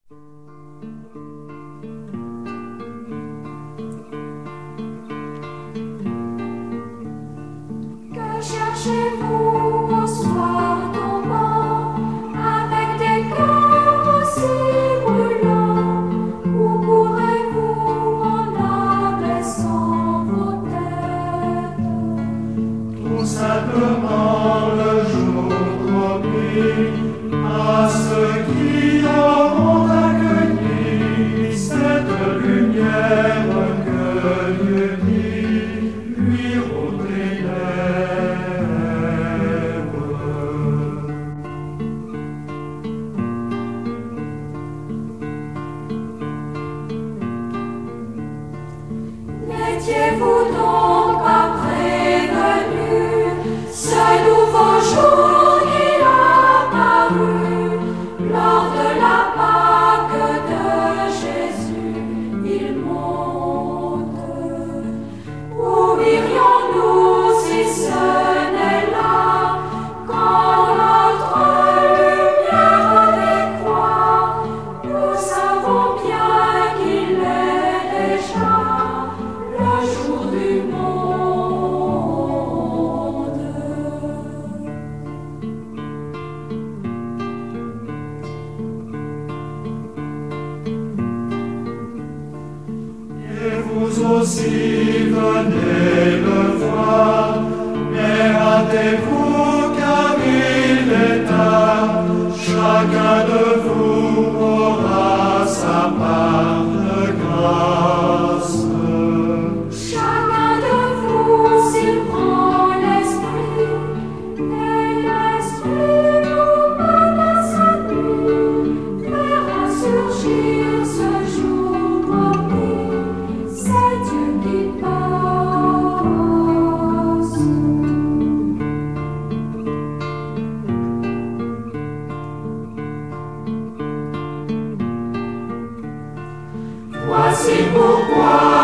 Que cherchez-vous au soir tombant, avec des cœurs aussi brûlants? Où courez-vous en abaissant vos têtes? Tout simplement le jour promis à ceux qui auront accueilli cette lumière que Dieu dit lui aux ténèbres. N'étiez-vous donc pas prévenus, ce nouveau jour qui a paru lors de la Pâque de Jésus, il monte. Où irions-nous si ce n'est là, quand notre lumière décroît? Nous savons bien qu'il est déjà le jour du monde. Et vous aussi venez le voir, mais hâtez-vous car il est tard. Chacun de vous aura sa part de grâce. Chacun de vous, s'il prend l'esprit, et l'esprit vous mène à sa nuit, verra surgir ce jour promis, c'est Dieu qui passe. Voici pourquoi